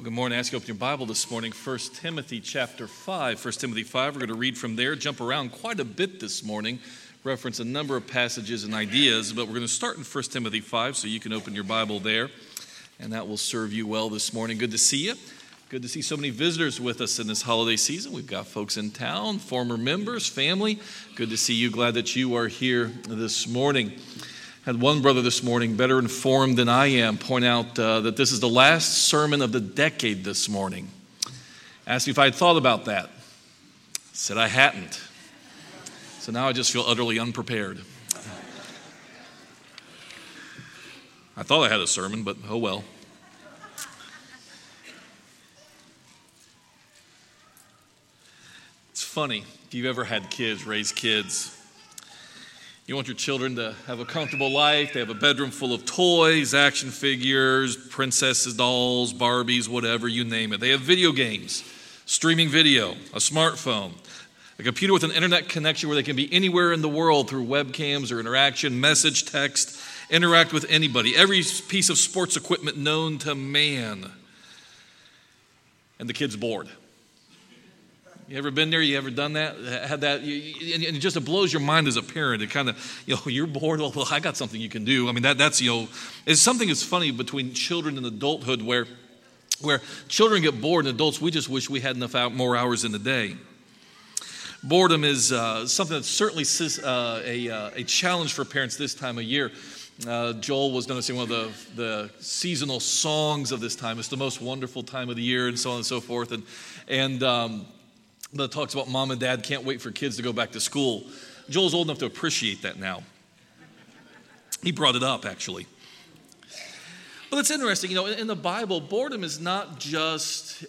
Good morning. I ask you to open your Bible this morning, 1 Timothy chapter 5. 1 Timothy 5, we're going to read from there, jump around quite a bit this morning, reference a number of passages and ideas, but we're going to start in 1 Timothy 5, so you can open your Bible there, and that will serve you well this morning. Good to see you. Good to see so many visitors with us in this holiday season. We've got folks in town, former members, family. Good to see you. Glad that you are here this morning. Had one brother this morning, better informed than I am, point out that this is the last sermon of the decade this morning. Asked me if I had thought about that. Said I hadn't. So now I just feel utterly unprepared. I thought I had a sermon, but oh well. It's funny, if you've ever had kids, raised kids, you want your children to have a comfortable life. They have a bedroom full of toys, action figures, princesses, dolls, Barbies, whatever, you name it. They have video games, streaming video, a smartphone, a computer with an internet connection where they can be anywhere in the world through webcams or interaction, message, text, interact with anybody. Every piece of sports equipment known to man. And the kid's bored. You ever been there? You ever done that? Had that? And it just blows your mind as a parent. It kind of, you're bored. Well, I got something you can do. I mean, that's it's something that's funny between children and adulthood where children get bored and adults, we just wish we had more hours in the day. Boredom is something that's certainly a challenge for parents this time of year. Joel was noticing one of the seasonal songs of this time. It's the most wonderful time of the year and so on and so forth. And that talks about mom and dad can't wait for kids to go back to school. Joel's old enough to appreciate that now. He brought it up, actually. But it's interesting, in the Bible, boredom is not just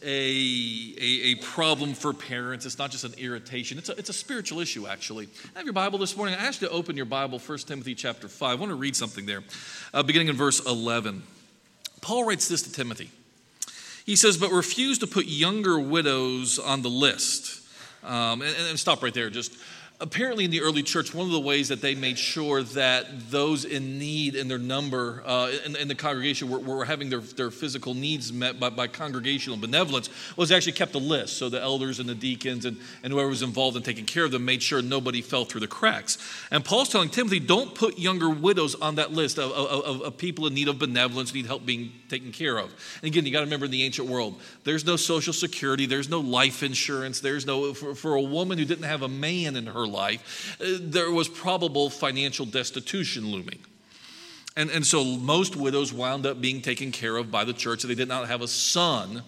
a problem for parents. It's not just an irritation. It's a spiritual issue, actually. I have your Bible this morning. I asked you to open your Bible, 1 Timothy chapter 5. I want to read something there, beginning in verse 11. Paul writes this to Timothy. He says, but refuse to put younger widows on the list. And stop right there. Just apparently in the early church, one of the ways that they made sure that those in need in their number in the congregation were having their physical needs met by congregational benevolence was actually kept a list. So the elders and the deacons and whoever was involved in taking care of them made sure nobody fell through the cracks. And Paul's telling Timothy, don't put younger widows on that list of people in need of benevolence, need help being taken care of. And again, you got to remember in the ancient world, there's no Social Security, there's no life insurance, there's no, for a woman who didn't have a man in her life, there was probable financial destitution looming. And so most widows wound up being taken care of by the church. They did not have a son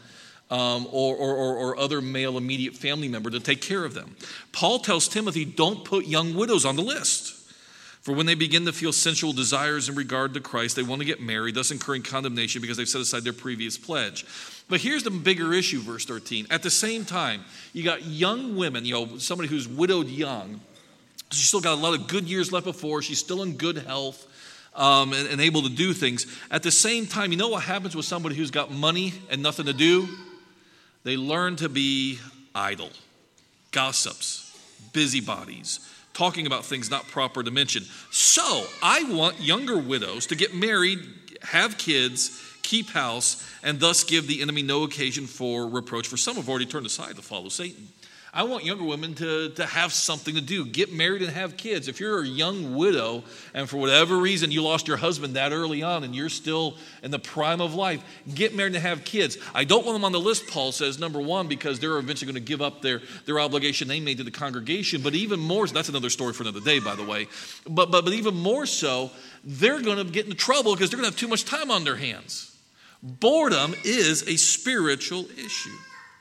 or other male immediate family member to take care of them. Paul tells Timothy, don't put young widows on the list. For when they begin to feel sensual desires in regard to Christ, they want to get married, thus incurring condemnation because they've set aside their previous pledge. But here's the bigger issue, verse 13. At the same time, you got young women, somebody who's widowed young. She's still got a lot of good years left before. She's still in good health and able to do things. At the same time, you know what happens with somebody who's got money and nothing to do? They learn to be idle, gossips, busybodies, talking about things not proper to mention. So I want younger widows to get married, have kids, keep house, and thus give the enemy no occasion for reproach. For some have already turned aside to follow Satan. I want younger women to have something to do, get married and have kids. If you're a young widow and for whatever reason you lost your husband that early on and you're still in the prime of life, get married and have kids. I don't want them on the list, Paul says, number one, because they're eventually going to give up their obligation they made to the congregation. But even more, that's another story for another day, by the way. But even more so, they're going to get into trouble because they're going to have too much time on their hands. Boredom is a spiritual issue.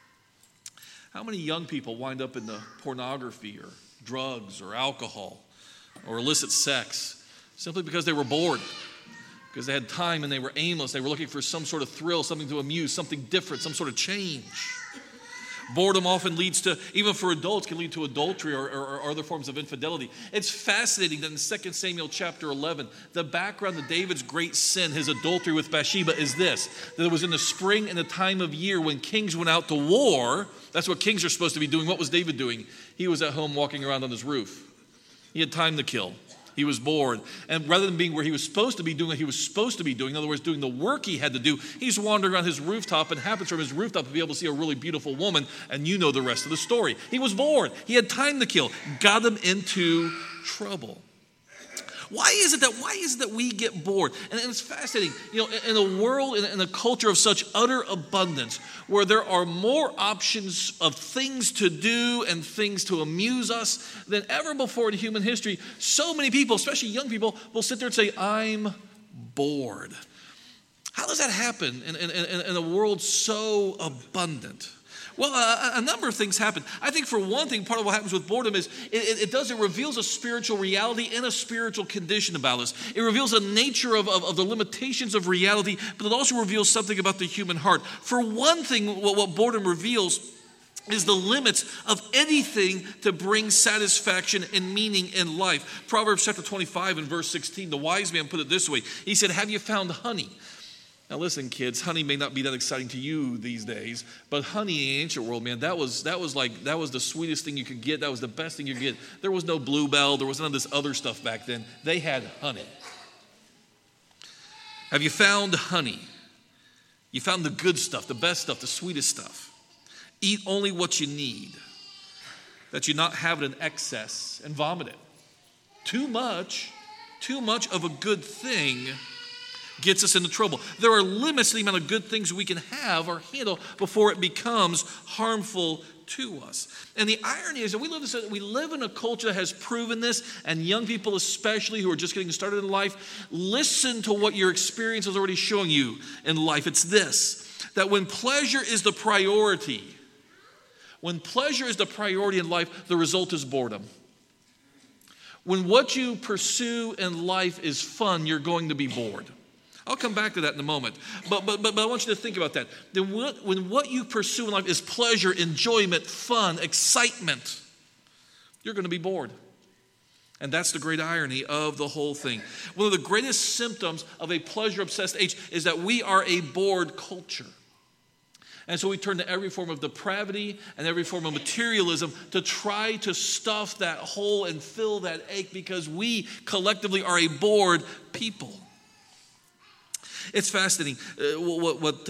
How many young people wind up in the pornography or drugs or alcohol or illicit sex simply because they were bored, because they had time and they were aimless, they were looking for some sort of thrill, something to amuse, something different, some sort of change. Boredom often leads to, even for adults, can lead to adultery or other forms of infidelity. It's fascinating that in 2 Samuel chapter 11, the background of David's great sin, his adultery with Bathsheba, is this: that it was in the spring and the time of year when kings went out to war. That's what kings are supposed to be doing. What was David doing? He was at home walking around on his roof. He had time to kill. He was bored. And rather than being where he was supposed to be doing what he was supposed to be doing, in other words, doing the work he had to do, he's wandering around his rooftop and happens from his rooftop to be able to see a really beautiful woman, and you know the rest of the story. He was bored. He had time to kill. Got him into trouble. Why is it that we get bored? And it's fascinating. You know, in a world, in a culture of such utter abundance, where there are more options of things to do and things to amuse us than ever before in human history, so many people, especially young people, will sit there and say, I'm bored. How does that happen in a world so abundant? Well, a number of things happen. I think for one thing, part of what happens with boredom is it reveals a spiritual reality and a spiritual condition about us. It reveals the nature of the limitations of reality, but it also reveals something about the human heart. For one thing, what boredom reveals is the limits of anything to bring satisfaction and meaning in life. Proverbs chapter 25 and verse 16, the wise man put it this way. He said, have you found honey? Now listen, kids, honey may not be that exciting to you these days, but honey in the ancient world, man, that was the sweetest thing you could get. That was the best thing you could get. There was no Bluebell. There was none of this other stuff back then. They had honey. Have you found honey? You found the good stuff, the best stuff, the sweetest stuff. Eat only what you need, that you not have it in excess and vomit it. Too much of a good thing gets us into trouble. There are limits to the amount of good things we can have or handle before it becomes harmful to us. And the irony is that we live in a culture that has proven this, and young people especially who are just getting started in life, listen to what your experience is already showing you in life. It's this, that when pleasure is the priority in life, the result is boredom. When what you pursue in life is fun, you're going to be bored. I'll come back to that in a moment. But I want you to think about that. Then when what you pursue in life is pleasure, enjoyment, fun, excitement, you're going to be bored. And that's the great irony of the whole thing. One of the greatest symptoms of a pleasure-obsessed age is that we are a bored culture. And so we turn to every form of depravity and every form of materialism to try to stuff that hole and fill that ache because we collectively are a bored people. It's fascinating what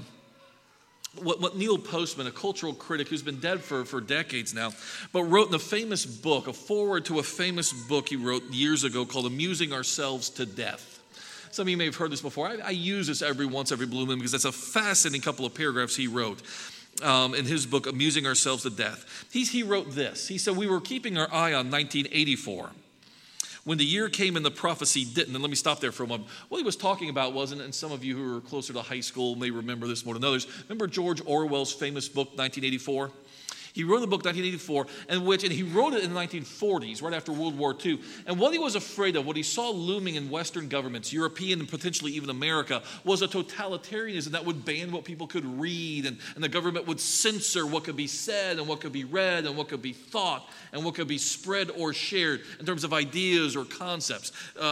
Neil Postman, a cultural critic who's been dead for decades now, but wrote in a famous book, a foreword to a famous book he wrote years ago called Amusing Ourselves to Death. Some of you may have heard this before. I use this every blue moon because that's a fascinating couple of paragraphs he wrote in his book, Amusing Ourselves to Death. He wrote this. He said, we were keeping our eye on 1984. When the year came and the prophecy didn't. And let me stop there for a moment. What he was talking about wasn't, and some of you who are closer to high school may remember this more than others. Remember George Orwell's famous book, 1984? He wrote the book 1984, and he wrote it in the 1940s, right after World War II. And what he was afraid of, what he saw looming in Western governments, European and potentially even America, was a totalitarianism that would ban what people could read, and the government would censor what could be said and what could be read and what could be thought and what could be spread or shared in terms of ideas or concepts.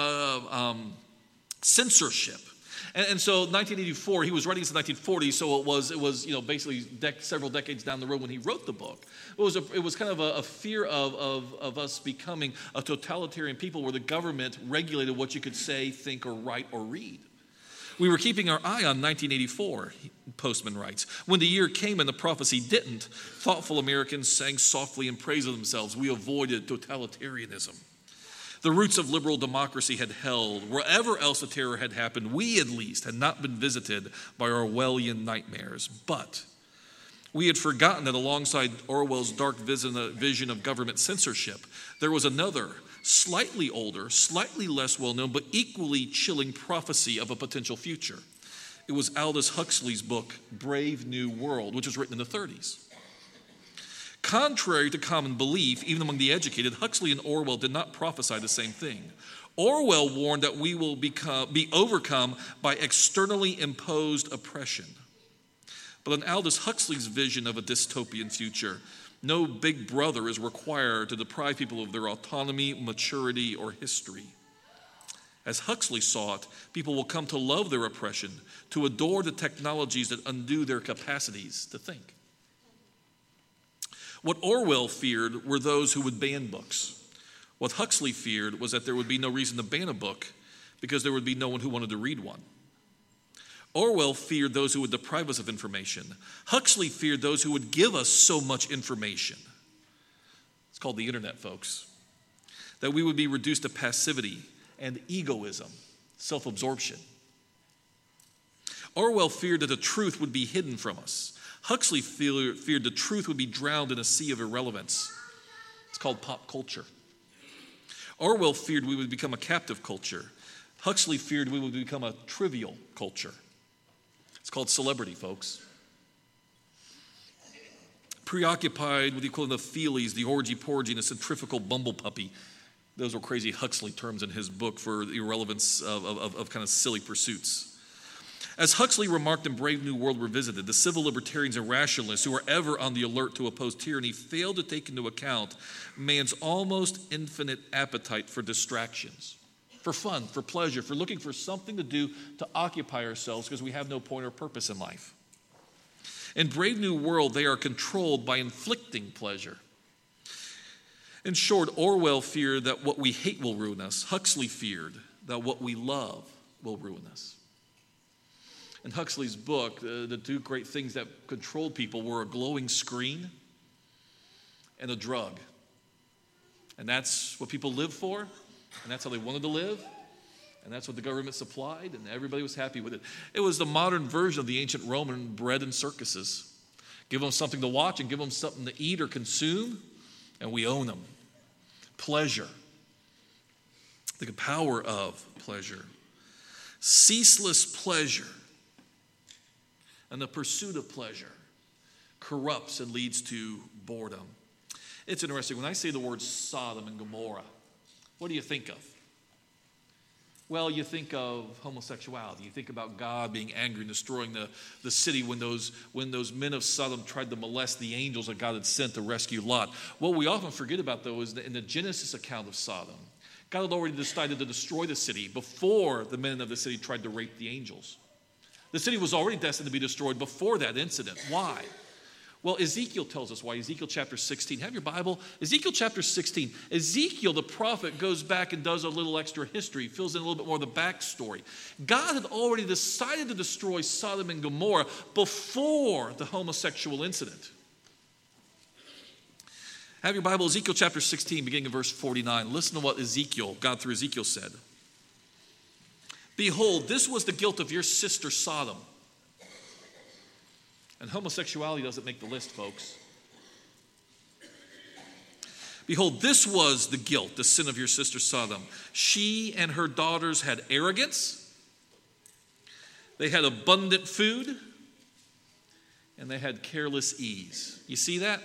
Censorship. And so 1984, he was writing this in 1940, so it was basically several decades down the road when he wrote the book. It was kind of a fear of us becoming a totalitarian people where the government regulated what you could say, think, or write, or read. We were keeping our eye on 1984, Postman writes. When the year came and the prophecy didn't, thoughtful Americans sang softly in praise of themselves. We avoided totalitarianism. The roots of liberal democracy had held. Wherever else the terror had happened, we at least had not been visited by Orwellian nightmares. But we had forgotten that alongside Orwell's dark vision of government censorship, there was another, slightly older, slightly less well-known, but equally chilling prophecy of a potential future. It was Aldous Huxley's book, Brave New World, which was written in the 30s. Contrary to common belief, even among the educated, Huxley and Orwell did not prophesy the same thing. Orwell warned that we will be overcome by externally imposed oppression. But in Aldous Huxley's vision of a dystopian future, no big brother is required to deprive people of their autonomy, maturity, or history. As Huxley saw it, people will come to love their oppression, to adore the technologies that undo their capacities to think. What Orwell feared were those who would ban books, What Huxley feared was that there would be no reason to ban a book because there would be no one who wanted to read one. Orwell feared those who would deprive us of information. Huxley feared those who would give us so much information. It's called the internet, folks. That we would be reduced to passivity and egoism, self-absorption. Orwell feared that the truth would be hidden from us. Huxley feared the truth would be drowned in a sea of irrelevance. It's called pop culture. Orwell feared we would become a captive culture. Huxley feared we would become a trivial culture. It's called celebrity, folks. Preoccupied with the equivalent of feelies, the orgy-porgy, and the centrifugal bumble puppy. Those were crazy Huxley terms in his book for the irrelevance of kind of silly pursuits. As Huxley remarked in Brave New World Revisited, the civil libertarians and rationalists who are ever on the alert to oppose tyranny fail to take into account man's almost infinite appetite for distractions, for fun, for pleasure, for looking for something to do to occupy ourselves because we have no point or purpose in life. In Brave New World, they are controlled by inflicting pleasure. In short, Orwell feared that what we hate will ruin us. Huxley feared that what we love will ruin us. In Huxley's book, the two great things that controlled people were a glowing screen and a drug. And that's what people lived for, and that's how they wanted to live, and that's what the government supplied, and everybody was happy with it. It was the modern version of the ancient Roman bread and circuses. Give them something to watch and give them something to eat or consume, and we own them. Pleasure. The power of pleasure. Ceaseless pleasure and the pursuit of pleasure corrupts and leads to boredom. It's interesting. When I say the word Sodom and Gomorrah, what do you think of? Well, you think of homosexuality. You think about God being angry and destroying the city when those men of Sodom tried to molest the angels that God had sent to rescue Lot. What we often forget about, though, is that in the Genesis account of Sodom, God had already decided to destroy the city before the men of the city tried to rape the angels. The city was already destined to be destroyed before that incident. Why? Well, Ezekiel tells us why. Ezekiel chapter 16. Have your Bible? Ezekiel chapter 16. Ezekiel, the prophet, goes back and does a little extra history, fills in a little bit more of the backstory. God had already decided to destroy Sodom and Gomorrah before the homosexual incident. Have your Bible, Ezekiel chapter 16, beginning in verse 49. Listen to what God through Ezekiel said. Behold, this was the guilt of your sister Sodom. And homosexuality doesn't make the list, folks. Behold, this was the guilt, the sin of your sister Sodom. She and her daughters had arrogance. They had abundant food. And they had careless ease. You see that?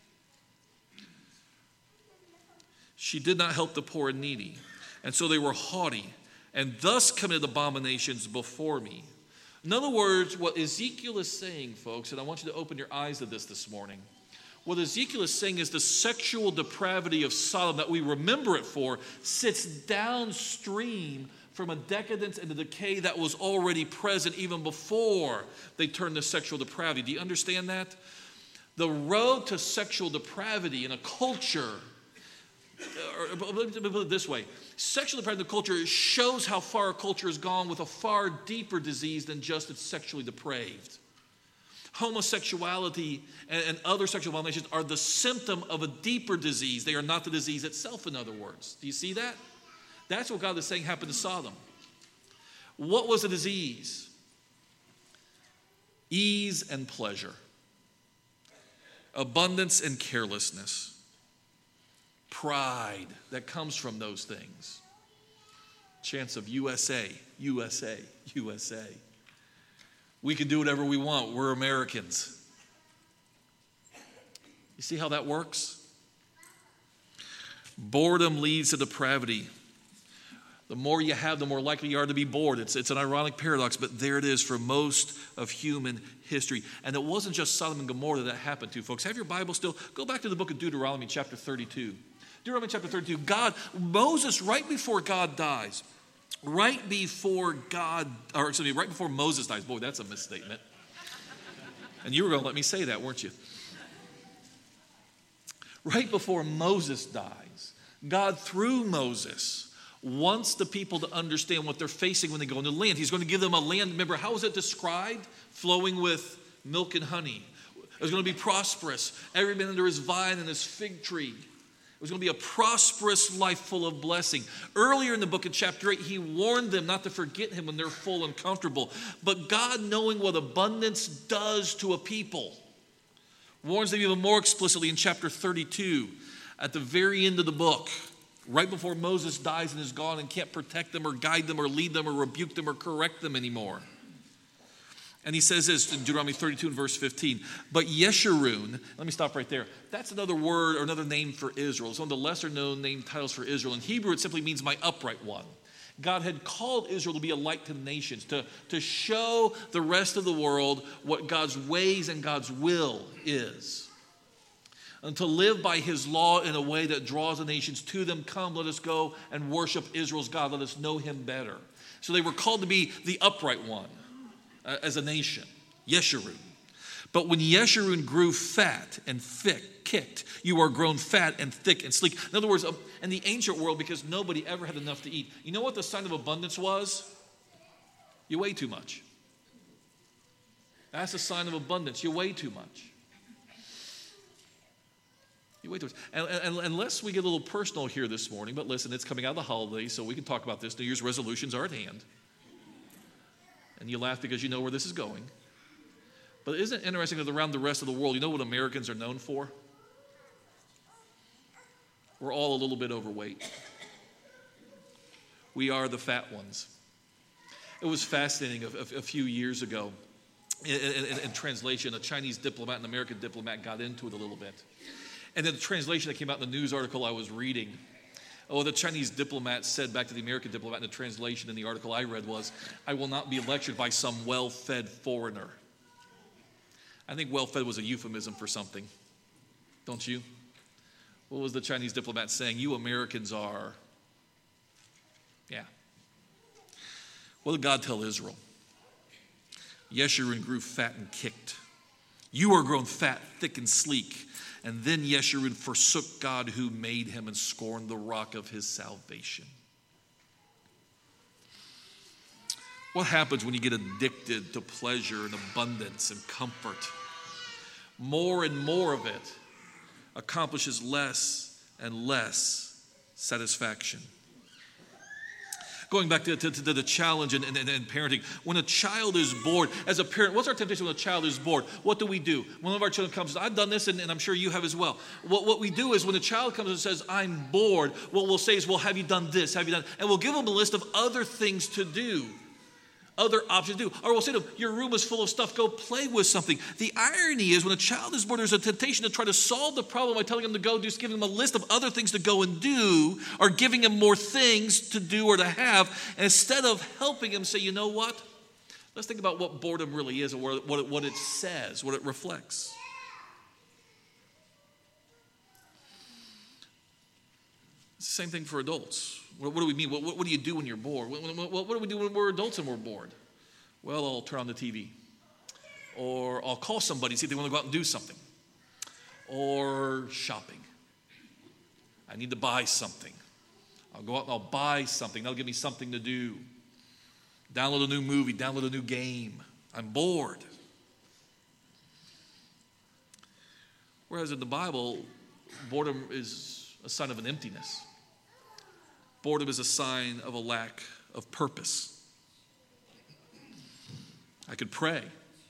She did not help the poor and needy. And so they were haughty and thus committed abominations before me. In other words, what Ezekiel is saying, folks, and I want you to open your eyes to this morning. What Ezekiel is saying is the sexual depravity of Sodom that we remember it for sits downstream from a decadence and a decay that was already present even before they turned to sexual depravity. Do you understand that? The road to sexual depravity in a culture, or let me put it this way, sexual depravity in the culture shows how far a culture has gone with a far deeper disease than just it's sexually depraved. Homosexuality and other sexual violations are the symptom of a deeper disease. They are not the disease itself, in other words. Do you see that? That's what God is saying happened to Sodom. What was the disease? Ease and pleasure. Abundance and carelessness. Pride that comes from those things. Chants of USA, USA, USA. We can do whatever we want. We're Americans. You see how that works? Boredom leads to depravity. The more you have, the more likely you are to be bored. It's an ironic paradox, but there it is for most of human history. And it wasn't just Sodom and Gomorrah that happened to, folks. Have your Bible still? Go back to the book of Deuteronomy chapter 32. Deuteronomy chapter 32. Moses, right before God dies, right before Moses dies. Boy, that's a misstatement. And you were going to let me say that, weren't you? Right before Moses dies, God, through Moses, wants the people to understand what they're facing when they go into the land. He's going to give them a land. Remember, how was it described? Flowing with milk and honey. It was going to be prosperous. Every man under his vine and his fig tree. It was going to be a prosperous life full of blessing. Earlier in the book of chapter 8, he warned them not to forget him when they're full and comfortable. But God, knowing what abundance does to a people, warns them even more explicitly in chapter 32, at the very end of the book, right before Moses dies and is gone and can't protect them or guide them or lead them or rebuke them or correct them anymore. And he says this in Deuteronomy 32 and verse 15, but Yeshurun, let me stop right there. That's another word or another name for Israel. It's one of the lesser known name titles for Israel. In Hebrew, it simply means my upright one. God had called Israel to be a light to the nations, to show the rest of the world what God's ways and God's will is. And to live by his law in a way that draws the nations to them. Come, let us go and worship Israel's God. Let us know him better. So they were called to be the upright one as a nation, Yeshurun. But when Yeshurun grew fat and thick, kicked, you are grown fat and thick and sleek. In other words, in the ancient world, because nobody ever had enough to eat, you know what the sign of abundance was? You weigh too much. That's a sign of abundance. You weigh too much. You weigh too much. And unless we get a little personal here this morning, but listen, it's coming out of the holidays, so we can talk about this. New Year's resolutions are at hand. And you laugh because you know where this is going. But isn't it interesting that around the rest of the world, you know what Americans are known for? We're all a little bit overweight. We are the fat ones. It was fascinating a few years ago. In translation, a Chinese diplomat and an American diplomat got into it a little bit. And then the translation that came out in the news article I was reading, the Chinese diplomat said back to the American diplomat in the translation in the article I read was, I will not be lectured by some well-fed foreigner. I think well-fed was a euphemism for something. Don't you? What was the Chinese diplomat saying? You Americans are. Yeah. What did God tell Israel? Yeshurun grew fat and kicked. You are grown fat, thick, and sleek. And then Yeshurun forsook God who made him and scorned the rock of his salvation. What happens when you get addicted to pleasure and abundance and comfort? More and more of it accomplishes less and less satisfaction. Going back to the challenge and parenting, when a child is bored, as a parent, what's our temptation when a child is bored? What do? One of our children comes, I've done this, and I'm sure you have as well. What we do is when a child comes and says, I'm bored, what we'll say is, well, have you done this? Have you done? And we'll give them a list of other things to do. Other options to do. Or we'll say to them, your room is full of stuff, go play with something. The irony is when a child is bored, there's a temptation to try to solve the problem by telling them to go, just giving them a list of other things to go and do, or giving them more things to do or to have, and instead of helping them say, you know what? Let's think about what boredom really is and what it says, what it reflects. It's the same thing for adults. What do we mean? What do you do when you're bored? What do we do when we're adults and we're bored? Well, I'll turn on the TV. Or I'll call somebody, see if they want to go out and do something. Or shopping. I need to buy something. I'll go out and I'll buy something. That'll give me something to do. Download a new movie, download a new game. I'm bored. Whereas in the Bible, boredom is a sign of an emptiness. Boredom is a sign of a lack of purpose. I could pray,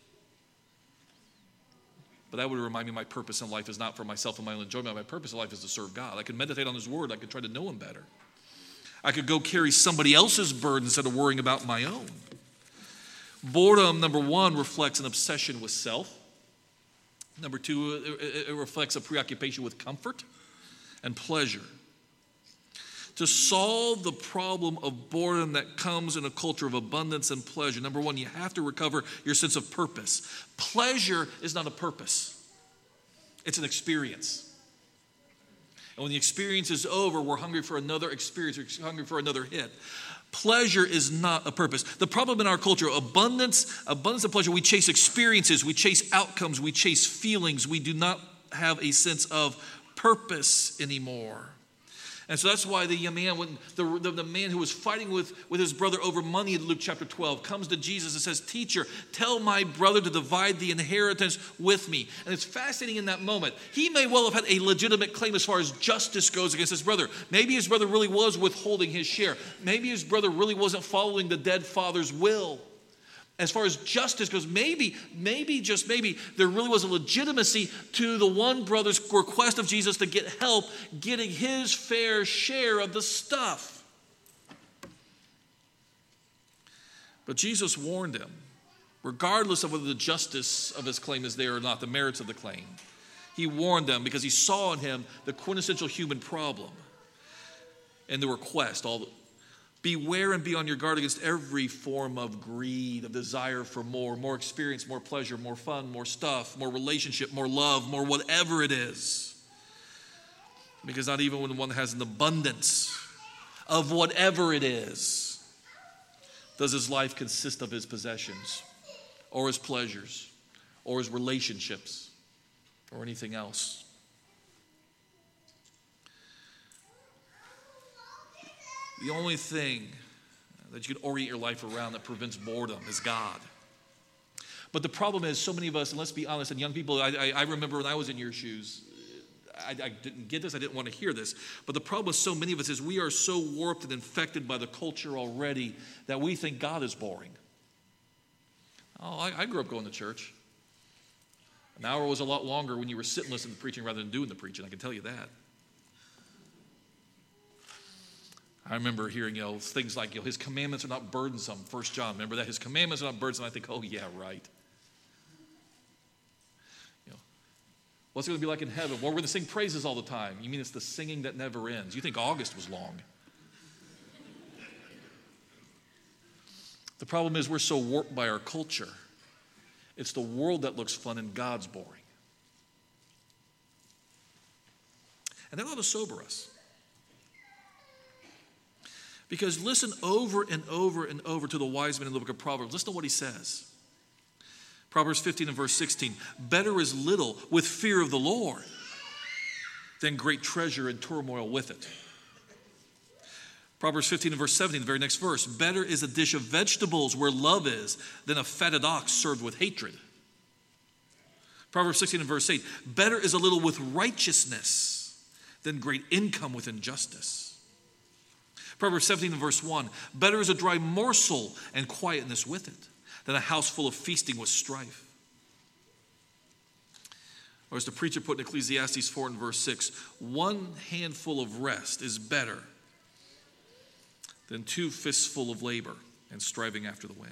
but that would remind me my purpose in life is not for myself and my own enjoyment. My purpose in life is to serve God. I could meditate on his word. I could try to know him better. I could go carry somebody else's burden instead of worrying about my own. Boredom, number one, reflects an obsession with self. Number two, it reflects a preoccupation with comfort and pleasure. To solve the problem of boredom that comes in a culture of abundance and pleasure, number one, you have to recover your sense of purpose. Pleasure is not a purpose. It's an experience. And when the experience is over, we're hungry for another experience. We're hungry for another hit. Pleasure is not a purpose. The problem in our culture, abundance and pleasure, we chase experiences, we chase outcomes, we chase feelings. We do not have a sense of purpose anymore. And so that's why the young man, when the man who was fighting with his brother over money in Luke chapter 12, comes to Jesus and says, "Teacher, tell my brother to divide the inheritance with me." And it's fascinating in that moment. He may well have had a legitimate claim as far as justice goes against his brother. Maybe his brother really was withholding his share. Maybe his brother really wasn't following the dead father's will. As far as justice goes, maybe, just maybe, there really was a legitimacy to the one brother's request of Jesus to get help getting his fair share of the stuff. But Jesus warned him, regardless of whether the justice of his claim is there or not, the merits of the claim. He warned them because he saw in him the quintessential human problem and the request, beware and be on your guard against every form of greed, of desire for more experience, more pleasure, more fun, more stuff, more relationship, more love, more whatever it is. Because not even when one has an abundance of whatever it is, does his life consist of his possessions or his pleasures or his relationships or anything else. The only thing that you can orient your life around that prevents boredom is God. But the problem is, so many of us, and let's be honest, and young people, I remember when I was in your shoes, I didn't get this, I didn't want to hear this, but the problem with so many of us is we are so warped and infected by the culture already that we think God is boring. I grew up going to church. An hour was a lot longer when you were sitting listening to preaching rather than doing the preaching, I can tell you that. I remember hearing, things like, his commandments are not burdensome. 1 John, remember that? His commandments are not burdensome. I think, oh, yeah, right. What's it going to be like in heaven? Well, we're going to sing praises all the time. You mean it's the singing that never ends? You think August was long. The problem is we're so warped by our culture. It's the world that looks fun and God's boring. And that ought to sober us. Because listen over and over and over to the wise man in the book of Proverbs. Listen to what he says. Proverbs 15 and verse 16. Better is little with fear of the Lord than great treasure and turmoil with it. Proverbs 15 and verse 17, the very next verse. Better is a dish of vegetables where love is than a fatted ox served with hatred. Proverbs 16 and verse 8. Better is a little with righteousness than great income with injustice. Proverbs 17 and verse 1, better is a dry morsel and quietness with it than a house full of feasting with strife. Or as the preacher put in Ecclesiastes 4 and verse 6, one handful of rest is better than 2 fistfuls of labor and striving after the wind.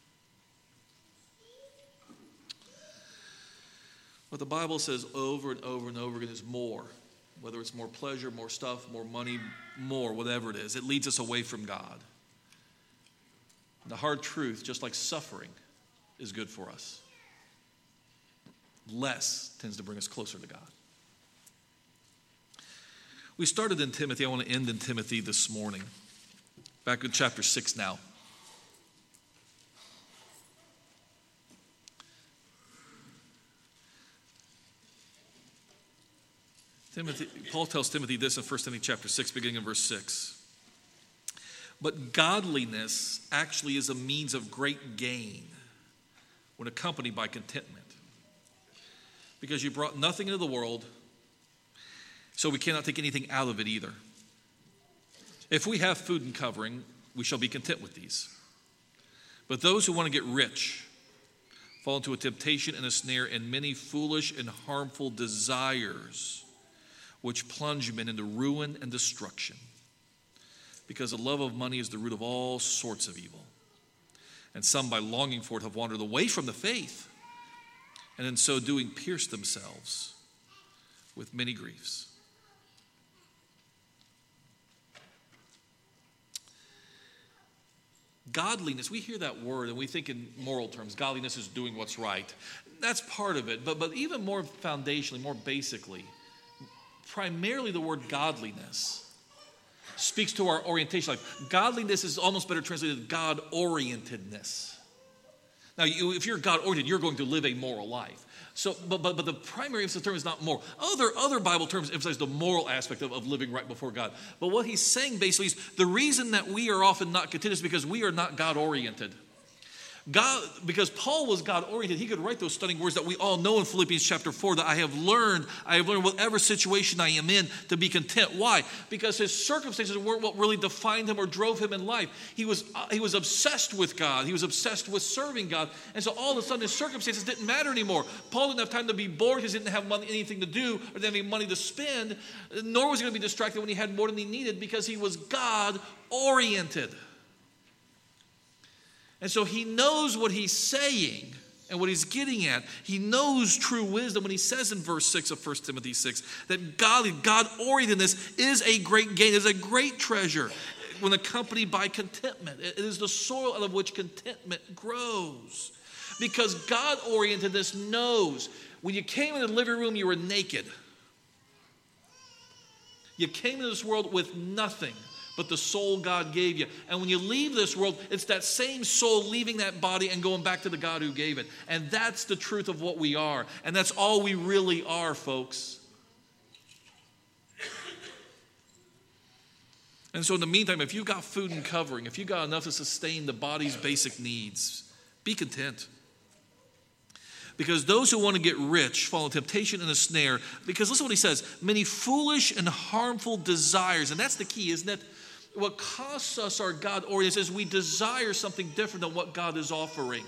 What the Bible says over and over and over again is more. Whether it's more pleasure, more stuff, more money, more, whatever it is, it leads us away from God. The hard truth, just like suffering, is good for us. Less tends to bring us closer to God. We started in Timothy. I want to end in Timothy this morning. Back in chapter 6 now. Paul tells Timothy this in 1 Timothy chapter 6, beginning in verse 6. But godliness actually is a means of great gain when accompanied by contentment. Because you brought nothing into the world, so we cannot take anything out of it either. If we have food and covering, we shall be content with these. But those who want to get rich fall into a temptation and a snare and many foolish and harmful desires, which plunge men into ruin and destruction. Because the love of money is the root of all sorts of evil. And some, by longing for it, have wandered away from the faith, and in so doing pierced themselves with many griefs. Godliness, we hear that word and we think in moral terms. Godliness is doing what's right. That's part of it, but even more foundationally, more basically, primarily the word godliness speaks to our orientation life. Godliness is almost better translated God-orientedness. Now, if you're God-oriented, you're going to live a moral life. So, but the primary emphasis term is not moral. Other Bible terms emphasize the moral aspect of living right before God. But what he's saying basically is the reason that we are often not content is because we are not God-oriented. Because Paul was God-oriented, he could write those stunning words that we all know in Philippians chapter 4, that I have learned whatever situation I am in to be content. Why? Because his circumstances weren't what really defined him or drove him in life. He was obsessed with God. He was obsessed with serving God. And so all of a sudden his circumstances didn't matter anymore. Paul didn't have time to be bored because he didn't have anything to do or didn't have any money to spend, nor was he going to be distracted when he had more than he needed because he was God-oriented. And so he knows what he's saying and what he's getting at. He knows true wisdom when he says in verse 6 of 1 Timothy 6 that God-orientedness is a great gain, is a great treasure when accompanied by contentment. It is the soil out of which contentment grows. Because God-orientedness knows when you came into the living room, you were naked. You came into this world with nothing but the soul God gave you. And when you leave this world, it's that same soul leaving that body and going back to the God who gave it. And that's the truth of what we are. And that's all we really are, folks. And so in the meantime, if you've got food and covering, if you've got enough to sustain the body's basic needs, be content. Because those who want to get rich fall into temptation and a snare. Because listen to what he says, many foolish and harmful desires. And that's the key, isn't it? What costs us our God-oriented is we desire something different than what God is offering.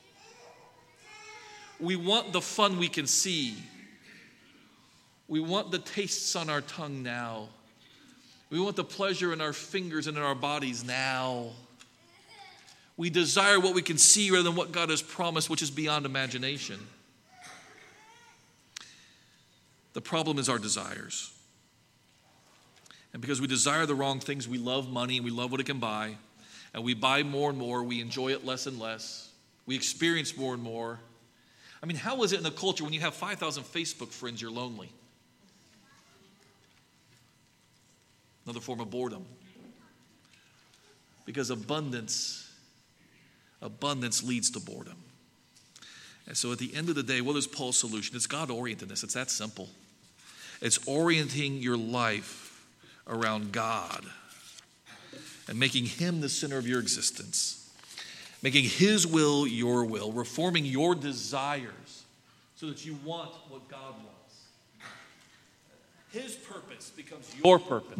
We want the fun we can see. We want the tastes on our tongue now. We want the pleasure in our fingers and in our bodies now. We desire what we can see rather than what God has promised, which is beyond imagination. The problem is our desires. And because we desire the wrong things, we love money and we love what it can buy. And we buy more and more. We enjoy it less and less. We experience more and more. I mean, how is it in a culture when you have 5,000 Facebook friends, you're lonely? Another form of boredom. Because abundance leads to boredom. And so at the end of the day, what is Paul's solution? It's God-orientedness. It's that simple. It's orienting your life around God and making him the center of your existence, making his will your will, reforming your desires so that you want what God wants. His purpose becomes your purpose.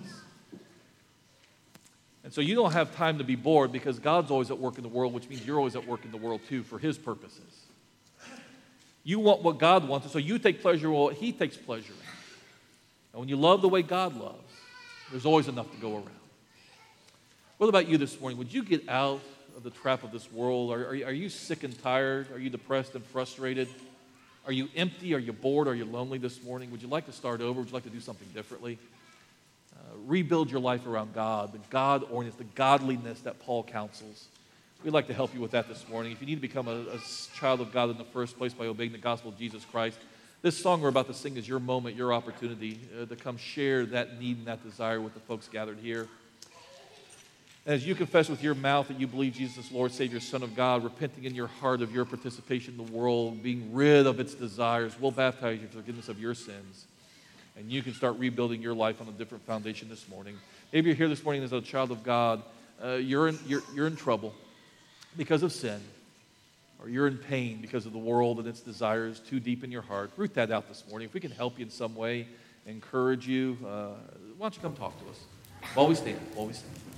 And so you don't have time to be bored because God's always at work in the world, which means you're always at work in the world too for his purposes. You want what God wants, and so you take pleasure in what he takes pleasure in. And when you love the way God loves, there's always enough to go around. What about you this morning? Would you get out of the trap of this world? Are you sick and tired? Are you depressed and frustrated? Are you empty? Are you bored? Are you lonely this morning? Would you like to start over? Would you like to do something differently? Rebuild your life around God, the God-oriented, the godliness that Paul counsels. We'd like to help you with that this morning. If you need to become a child of God in the first place by obeying the gospel of Jesus Christ, this song we're about to sing is your moment, your opportunity to come share that need and that desire with the folks gathered here. As you confess with your mouth that you believe Jesus is Lord, Savior, Son of God, repenting in your heart of your participation in the world, being rid of its desires, we'll baptize you for the forgiveness of your sins. And you can start rebuilding your life on a different foundation this morning. Maybe you're here this morning as a child of God. You're in trouble because of sin. Or you're in pain because of the world and its desires too deep in your heart. Root that out this morning. If we can help you in some way, encourage you, why don't you come talk to us? While we stand.